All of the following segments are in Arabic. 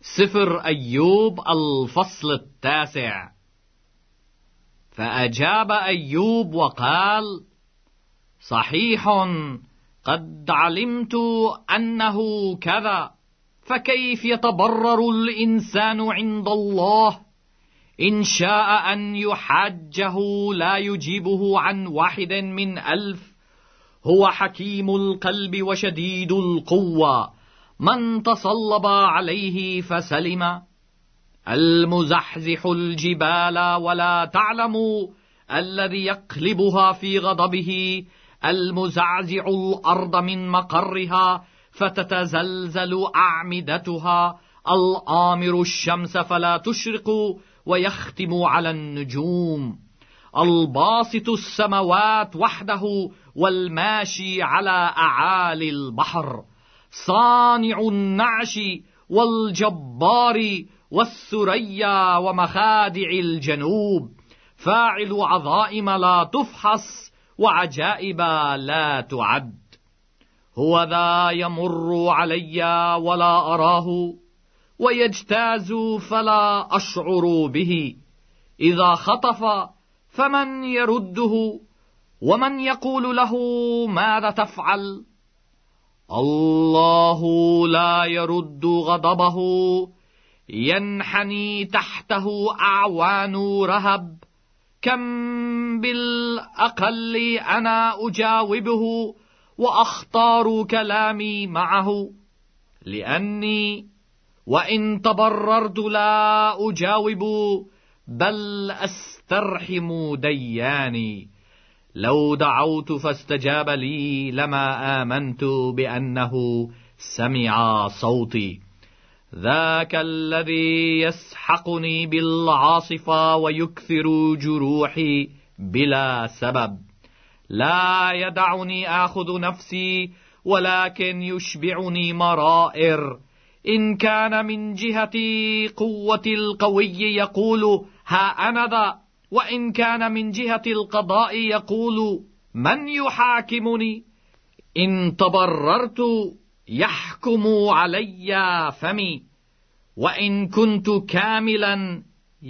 سفر أيوب الفصل 9. فأجاب أيوب وقال: صحيح، قد علمت أنه كذا، فكيف يتبرر الإنسان عند الله؟ إن شاء أن يحاجه لا يجيبه عن 1 من 1000. هو حكيم القلب وشديد القوة، من تصلب عليه فسلم. المزحزح الجبال ولا تعلم، الذي يقلبها في غضبه، المزعزع الأرض من مقرها فتتزلزل أعمدتها، الآمر الشمس فلا تشرق ويختم على النجوم، الباسط السماوات وحده والماشي على أعالي البحر، صانع النعش والجبار والثريا ومخادع الجنوب، فاعل عظائم لا تفحص وعجائب لا تعد. هو ذا يمر علي ولا أراه، ويجتاز فلا أشعر به. إذا خطف فمن يرده؟ ومن يقول له ماذا تفعل؟ الله لا يرد غضبه، ينحني تحته أعوان رهب. كم بالأقل أنا أجاوبه وأختار كلامي معه، لأني وإن تبررت لا أجاوب، بل أسترحم دياني. لو دعوت فاستجاب لي لما آمنت بأنه سمع صوتي. ذاك الذي يسحقني بالعاصفة ويكثر جروحي بلا سبب. لا يدعني آخذ نفسي، ولكن يشبعني مرائر. إن كان من جهة قوة القوي يقول ها أنا ذا، وإن كان من جهة القضاء يقول من يحاكمني؟ إن تبررت يحكم علي فمي، وإن كنت كاملا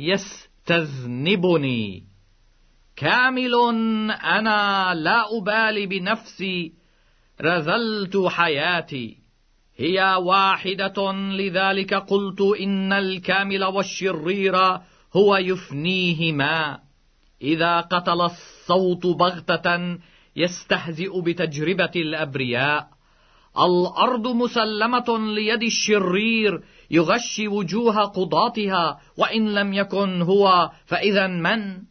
يستذنبني. كامل أنا، لا أبالي بنفسي، رذلت حياتي، هي واحدة. لذلك قلت إن الكامل والشرير هو يفنيهما. إذا قتل الصوت بغتة يستهزئ بتجربة الأبرياء. الأرض مسلمة ليد الشرير، يغشي وجوه قضاتها، وإن لم يكن هو فإذا من؟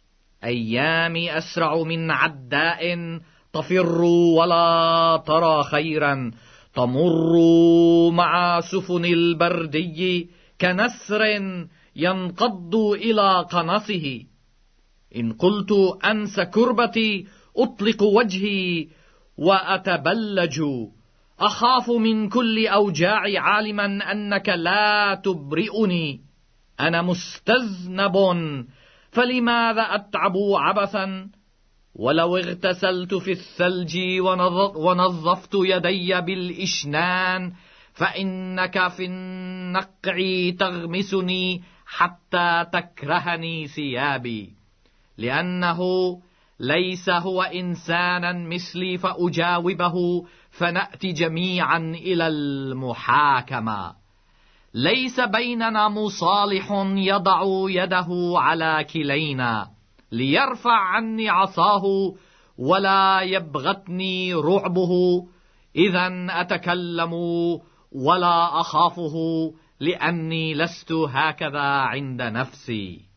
أيامي أسرع من عداء، تفر ولا ترى خيرا، تمر مع سفن البردي كنسر ينقض إلى قنصه. إن قلت أنس كربتي أطلق وجهي وأتبلج. أخاف من كل أوجاعي عالما أنك لا تبرئني. أنا مستذنب، فلماذا أتعب عبثا؟ ولو اغتسلت في الثلج ونظفت يدي بالإشنان، فإنك في النقع تغمسني حتى تكرهني ثيابي. لأنه ليس هو إنسانا مثلي فأجاوبه، فنأتي جميعا إلى المحاكمة. ليس بيننا مصالح يضع يده على كلينا ليرفع عني عصاه، ولا يبغتني رعبه. إذن أتكلم ولا أخافه، لأني لست هكذا عند نفسي.